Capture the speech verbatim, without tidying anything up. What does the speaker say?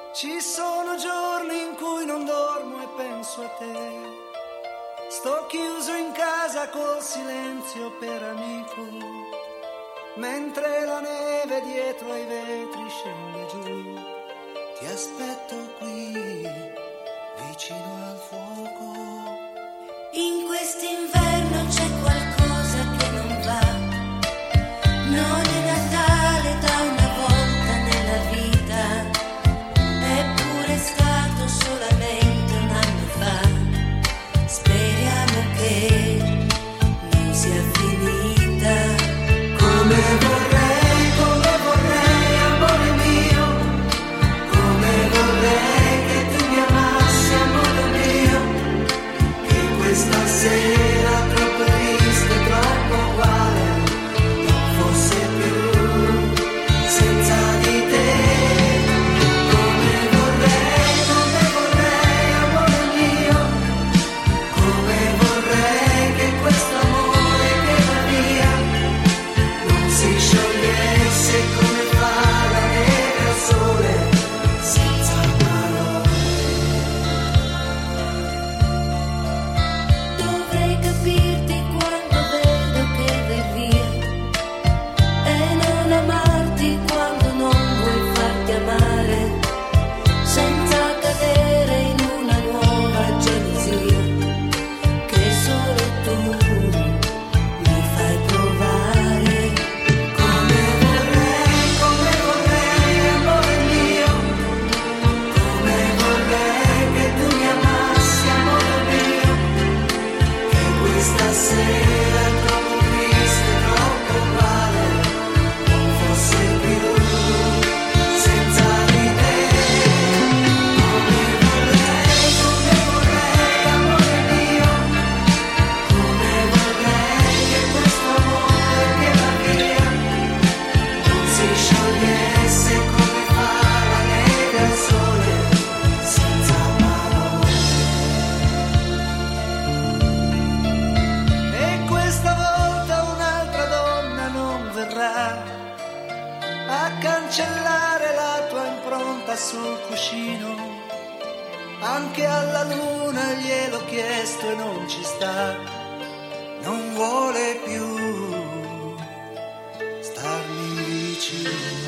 Ci sono giorni in cui non dormo e penso a te. Sto chiuso in casa col silenzio per amico, mentre la neve dietro ai vetri scende giù. Ti aspetto qui, vicino al fuoco. In quest'inverno c'è qualcosa che non va. Non è Natale da una volta nella vita. È stato solamente un anno fa. Speriamo che non sia finita. Come vorrei, come vorrei, amore mio. Come vorrei che tu mi amassi a modo mio. Che questa sera troppo triste, troppo uguale non fosse più senza di te. A cancellare la tua impronta sul cuscino. Anche alla luna gliel'ho chiesto e non ci sta. Non vuole più starmi vicino.